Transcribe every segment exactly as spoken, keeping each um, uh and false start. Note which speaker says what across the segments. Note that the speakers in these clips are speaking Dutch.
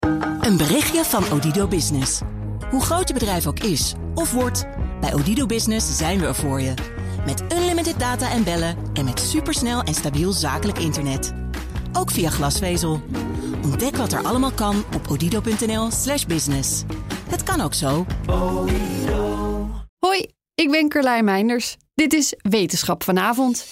Speaker 1: Een berichtje van Odido Business. Hoe groot je bedrijf ook is of wordt, bij Odido Business zijn we er voor je. Met unlimited data en bellen en met supersnel en stabiel zakelijk internet. Ook via glasvezel. Ontdek wat er allemaal kan op odido.nl slash business. Het kan ook zo.
Speaker 2: Hoi, ik ben Carlijn Meinders. Dit is Wetenschap vanavond.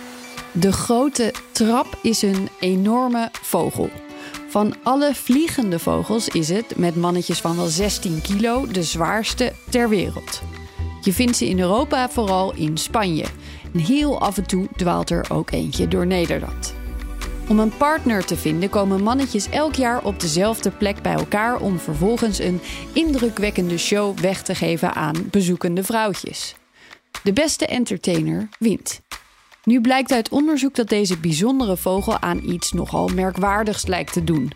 Speaker 2: De grote trap is een enorme vogel. Van alle vliegende vogels is het, met mannetjes van wel zestien kilo, de zwaarste ter wereld. Je vindt ze in Europa vooral in Spanje. En heel af en toe dwaalt er ook eentje door Nederland. Om een partner te vinden komen mannetjes elk jaar op dezelfde plek bij elkaar om vervolgens een indrukwekkende show weg te geven aan bezoekende vrouwtjes. De beste entertainer wint. Nu blijkt uit onderzoek dat deze bijzondere vogel aan iets nogal merkwaardigs lijkt te doen.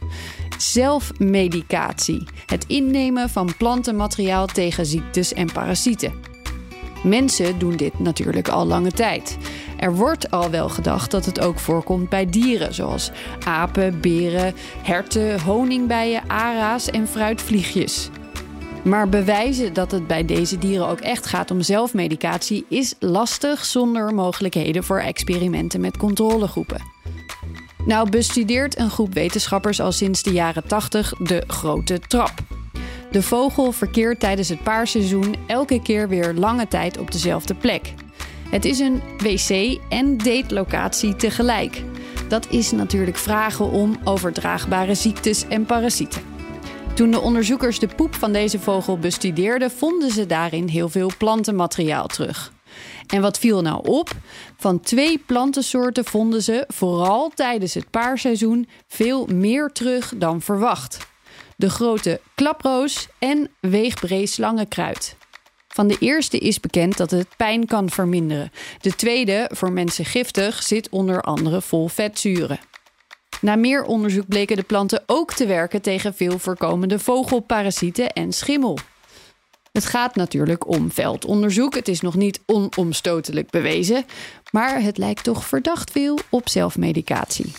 Speaker 2: Zelfmedicatie. Het innemen van plantenmateriaal tegen ziektes en parasieten. Mensen doen dit natuurlijk al lange tijd. Er wordt al wel gedacht dat het ook voorkomt bij dieren, zoals apen, beren, herten, honingbijen, ara's en fruitvliegjes. Maar bewijzen dat het bij deze dieren ook echt gaat om zelfmedicatie is lastig zonder mogelijkheden voor experimenten met controlegroepen. Nou bestudeert een groep wetenschappers al sinds de jaren tachtig de grote trap. De vogel verkeert tijdens het paarseizoen elke keer weer lange tijd op dezelfde plek. Het is een wc- en datelocatie tegelijk. Dat is natuurlijk vragen om overdraagbare ziektes en parasieten. Toen de onderzoekers de poep van deze vogel bestudeerden, vonden ze daarin heel veel plantenmateriaal terug. En wat viel nou op? Van twee plantensoorten vonden ze, vooral tijdens het paarseizoen, veel meer terug dan verwacht. De grote klaproos en weegbree slangenkruid. Van de eerste is bekend dat het pijn kan verminderen. De tweede, voor mensen giftig, zit onder andere vol vetzuren. Na meer onderzoek bleken de planten ook te werken tegen veel voorkomende vogelparasieten en schimmel. Het gaat natuurlijk om veldonderzoek. Het is nog niet onomstotelijk bewezen, maar het lijkt toch verdacht veel op zelfmedicatie.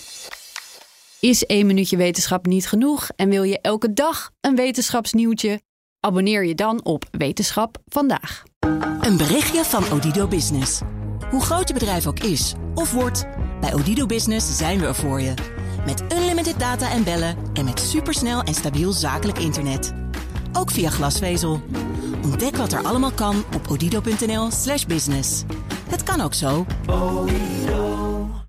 Speaker 2: Is één minuutje wetenschap niet genoeg en wil je elke dag een wetenschapsnieuwtje? Abonneer je dan op Wetenschap vandaag.
Speaker 1: Een berichtje van Odido Business. Hoe groot je bedrijf ook is of wordt, bij Odido Business zijn we er voor je. Met unlimited data en bellen en met supersnel en stabiel zakelijk internet. Ook via glasvezel. Ontdek wat er allemaal kan op odido.nl slash business. Het kan ook zo.